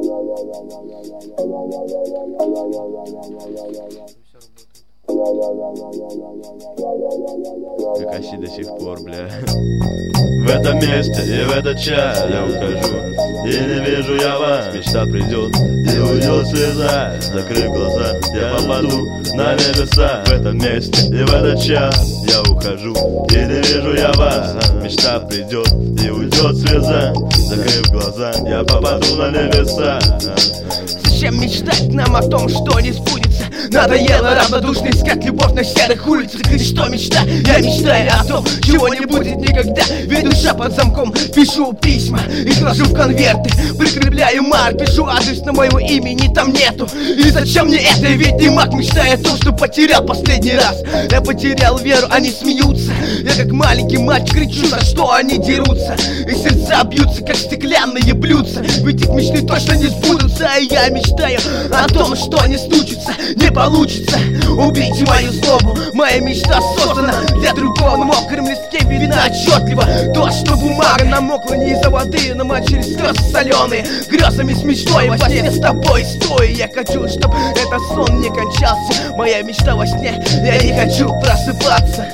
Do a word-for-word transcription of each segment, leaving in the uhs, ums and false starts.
Какаси до сих пор, бля. В этом месте и в этот час я ухожу, и не вижу я вас. Мечта придет и уйдет слеза. Закрыв глаза, я попаду на небеса. В этом месте и в этот час я ухожу, и не вижу я вас. Мечта придет и уйдет слеза. Закрыв глаза, я попаду на небеса. Зачем мечтать нам о том, что не сбудется? Надоело равнодушно искать любовь на серых улицах. И что мечта? Я мечтаю о том, чего не будет никогда. Ведь душа под замком, пишу письма и кладу в конверты, прикрепляю марк, пишу адрес, но моего имени там нету. И зачем мне это? Ведь не маг, мечтая о том, что потерял последний раз. Я потерял веру, они смеются. Я как маленький мальчик кричу, за что они дерутся. И сердца бьются, как стеклянные блюдца. Ведь их мечты точно не сбудутся. А я мечтаю о том, что они стучатся. Не получится убить мою злобу. Моя мечта создана для другого. На мокром листке видно отчетливо то, что бумага намокла не из-за воды, но мочились слезы соленые. Грезами с мечтой во сне с тобой стою. Я хочу, чтобы этот сон не кончался. Моя мечта во сне, я не хочу просыпаться.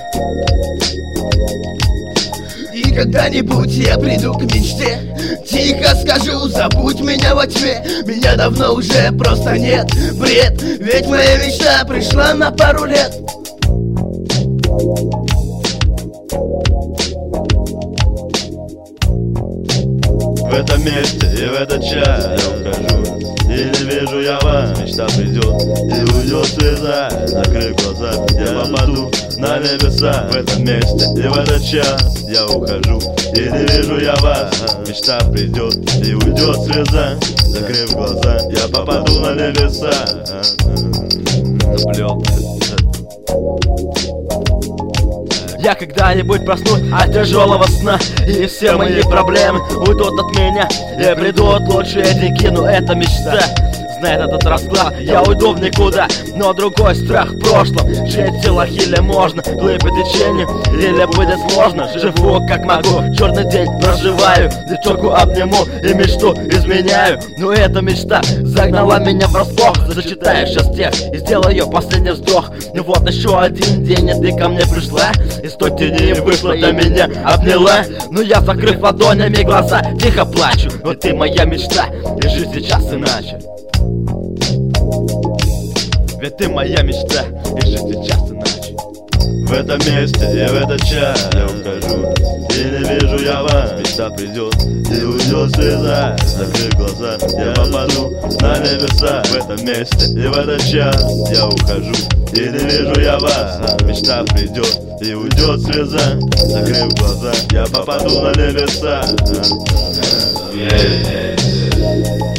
И когда-нибудь я приду к мечте, тихо скажу, забудь меня во тьме. Меня давно уже просто нет, бред. Ведь моя мечта пришла на пару лет. В этом месте и в этот час я ухожу, и не вижу я вас. Мечта придет и уйдет слеза. Закрыв глаза, я попаду на небеса. В этом месте и в этот час я ухожу, и не вижу я вас. Мечта придет и уйдет слеза. Закрыв глаза, я попаду на небеса. Я когда-нибудь проснусь от тяжелого сна, и все мои проблемы уйдут от меня. И придут лучшие деньги, но это мечта. Знает этот расклад, я уйду в никуда. Но другой страх в прошлом. Жить в силах или можно плыть по течению, или будет сложно. Живу как могу, черный день проживаю. Девчонку обниму и мечту изменяю. Но эта мечта загнала меня врасплох. Зачитаю сейчас текст и сделаю ее последний вздох. Ну вот еще один день, и ты ко мне пришла. Из той тени вышла, до меня обняла. Но я, закрыв ладонями глаза, тихо плачу. Но ты моя мечта, и жить сейчас иначе. Ведь ты моя мечта, и жить сейчас иначе. В этом месте и в этот час я ухожу, и не вижу я вас. Мечта придет и уйдет слеза. Закрыв глаза, я попаду на небеса. В этом месте и в этот час я ухожу, и не вижу я вас. Мечта придет и уйдет слеза. Закрыв глаза, я попаду на небеса. Yeah.